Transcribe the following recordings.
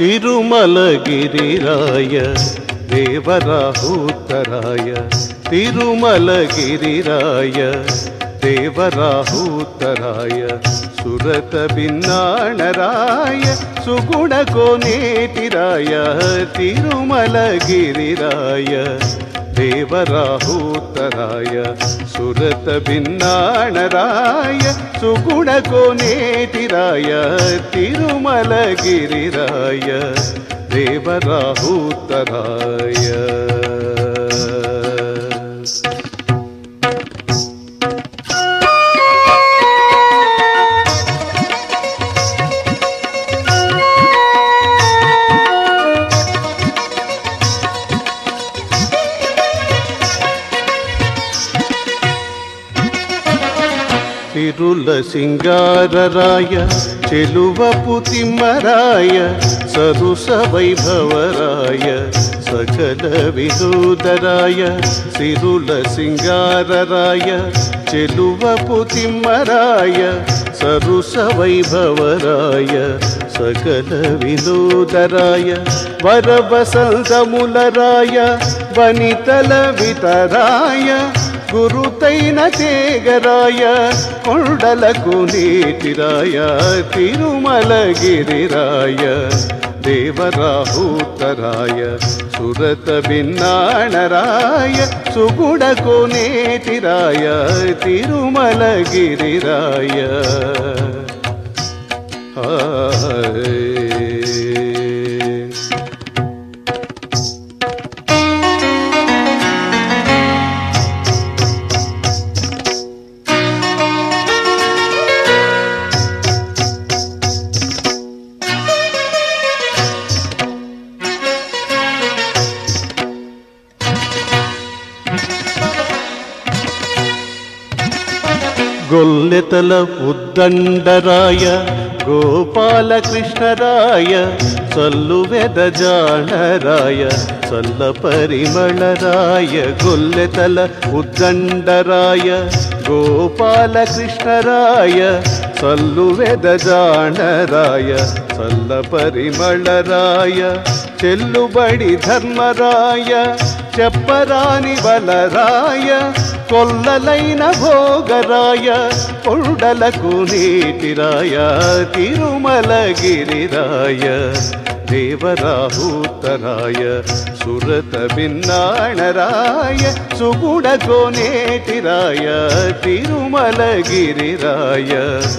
తిరుమలగిరిరాయ దేవరాహుత్తరాయ తిరుమలగిరిరాయ దేవరాహుత్తరాయ సురత భిన్నాణరాయ సుగుణ కోనేటిరాయ తిరుమలగిరిరాయ దేవరాహుత్తరాయ సురత భిన్నాణరాయ సుగుణ కోనేటిరాయ తిరుమలగిరిరాయ దేవరాహుత్తరాయ తిరుల సింగారరాయ చెలువపు తిమ్మరాయ సరుస వైభవరాయ సకల వినోదరాయ తిరుల సింగారరాయ చెలువపు తిమ్మరాయ సరుస వైభవరాయ సకల వినోదరాయ వరవసంతములరాయ వనితల వితరాయ గురుతైన తేగరాయ కొండలకు నీటిరాయ తిరుమలగిరిరాయ దేవరాహుత్తరాయ సురత భిన్నాణరాయ సుగుణ కోనేటిరాయ తిరుమలగిరిరాయ గొల్లెతల ఉద్దండరాయ గోపాలకృష్ణరాయ సల్లు వెదజాణరాయ సల్ల పరిమళరాయ గొల్లెతల ఉద్దండరాయ గోపాలకృష్ణరాయ సల్లు వెదజాణరాయ సల్ల పరిమళరాయ చెల్లుబడి ధర్మరాయ చెప్పరాని బలరాయ కొల్లలైన భోగరాయ కొండలకు నీటిరాయ తిరుమలగిరిరాయ దేవరాహుత్తరాయ సురత భిన్నాణరాయ సుగుణ కోనేటిరాయ తిరుమలగిరిరాయ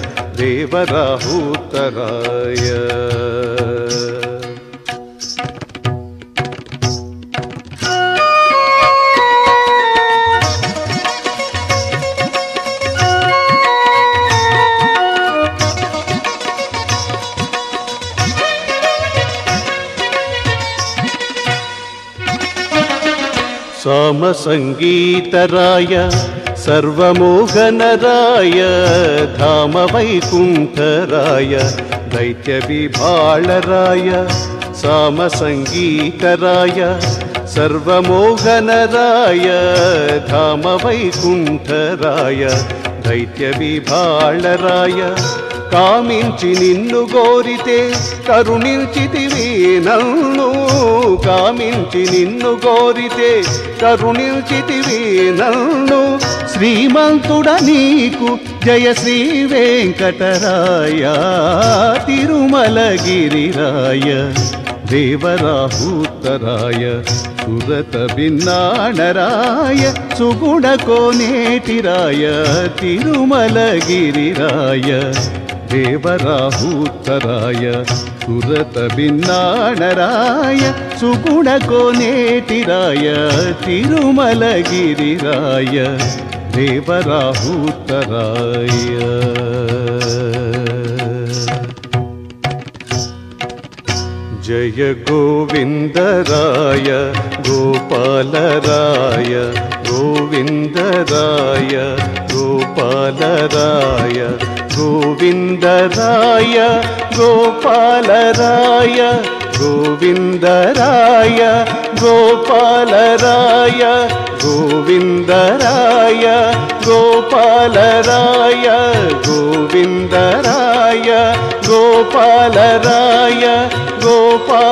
దేవరాహుత్తరాయ సామ సంగీతరాయ సర్వమోహనరాయ ధామ వైకుంఠరాయ దైత్య విభాళరాయ సామ సంగీతరాయ సర్వమోహనరాయ ధామ వైకుంఠరాయ దైత్య విభాళరాయ కామించి నిన్ను గోరితే కరుణించితివి నన్ను కామించి నిన్ను గోరితే కరుణించితివి నన్ను శ్రీమంతుడ నీకు జయ శ్రీ వెంకటరాయ తిరుమలగిరిరాయ దేవరాహుత్తరాయ సురత భిన్నాణరాయ సుగుణ కోనేటిరాయ తిరుమలగిరిరాయ దేవరాహుత్తరాయ సురత భిన్నాణరాయ సుగుణ కోనేటిరాయ తిరుమలగిరిరాయ దేవరాహుత్తరాయ జయ గోవిందరాయ గోపాలరాయ గోవిందరాయ గోపాలరాయ గోవిందరాయ గోపాలరాయ గోవిందరాయ గోపాలరాయ గోవిందరాయ గోపాలరాయ గోవిందరాయ గోపాలరాయ గో గోపాల